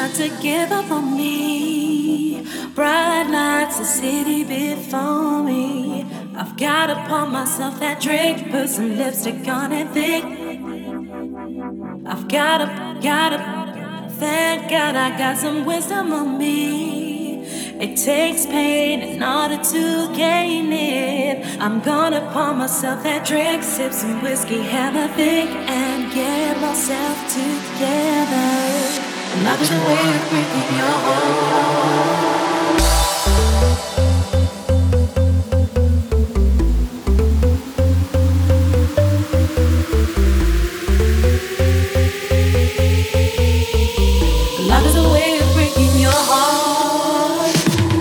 not to give up on me. Bright lights, the city before me. I've gotta pour myself that drink, put some lipstick on it thick. I've gotta, thank God I got some wisdom on me. It takes pain in order to gain it. I'm gonna pour myself that drink, sip some whiskey, have a think, and get myself together. Love is a way of breaking your heart. Love is a way of breaking your heart.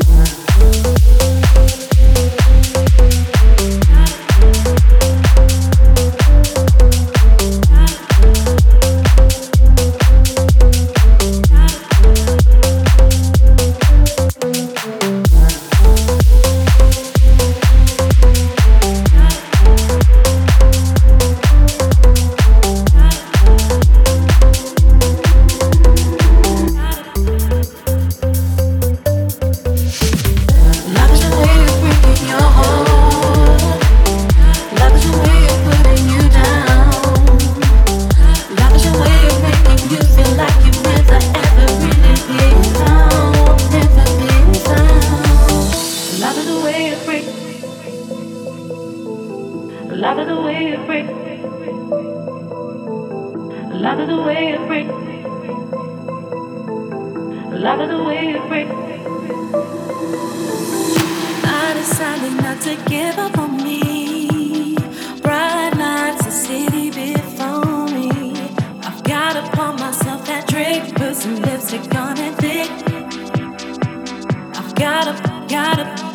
Love is a way of break. Love is a way of break. Love is a way of break. I decided not to give up on me. Bright lights, the city before me. I've gotta pour myself that drink, put some lipstick on it thick. I've gotta